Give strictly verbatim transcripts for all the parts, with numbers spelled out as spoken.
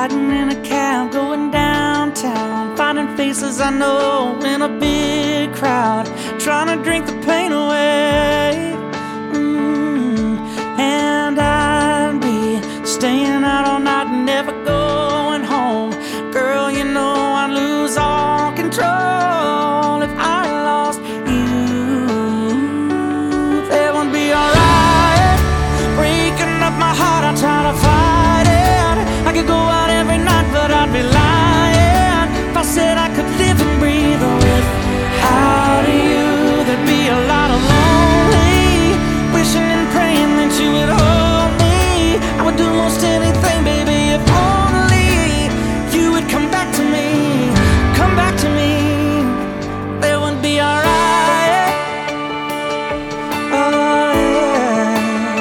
Riding in a cab, going downtown, finding faces I know in a big crowd, trying to drink the pain away. mm. And I'd be staying out all night and never going home. Girl, you know I'd lose all control if I lost you. That would be alright. Breaking up my heart, I try to fight it. I could go out every night, but I'd be lying if I said I could live and breathe without you. There'd be a lot of lonely, wishing and praying that you would hold me. I would do most anything, baby, if only you would come back to me, come back to me. That would be alright. Oh yeah.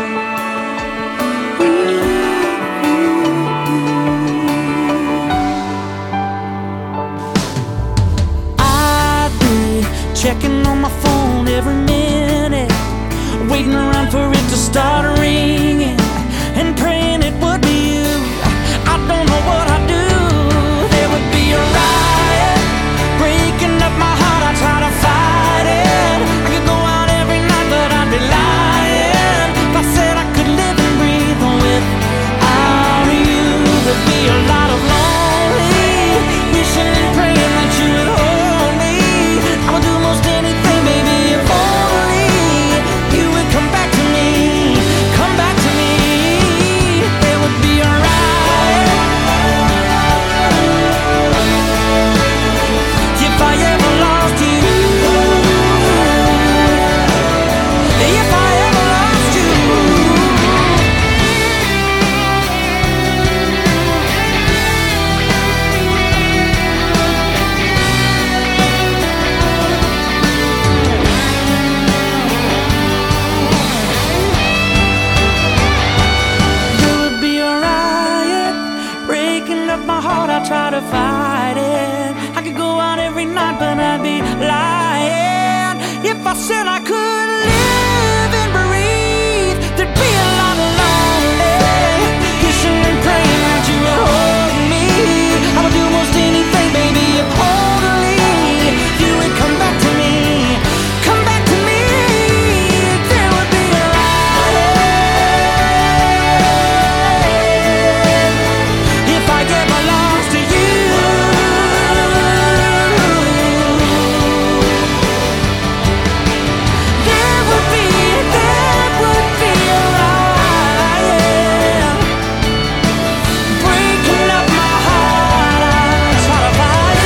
I'd be checking on my phone every minute, waiting around for it to start ringing, and praying it would be you. I don't know what I'd do. There would be a riot, breaking up my heart, I try to fight it. I could go out every night, but I'd be lying if I said I could live and breathe without you. There'd be a lot of lonely, wishing and praying that you would hold me. I would do most anything, baby, if only you would come back to me, come back to me. It would be alright if I ever lost you, if I ever lost you. There would be a riot, breaking up my heart, I try to fight it. I could go out every night, but I'd be lying if I said I could live and breathe. There'd be a lot of lonely, wishing and praying that you would hold me. I would do most anything, baby, if only you would come back to me, come back to me. There would be a riot if I ever lost you. There would be, there would be a riot, breaking up my heart, I try to fight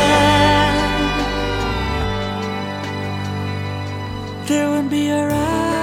it. There would be a riot.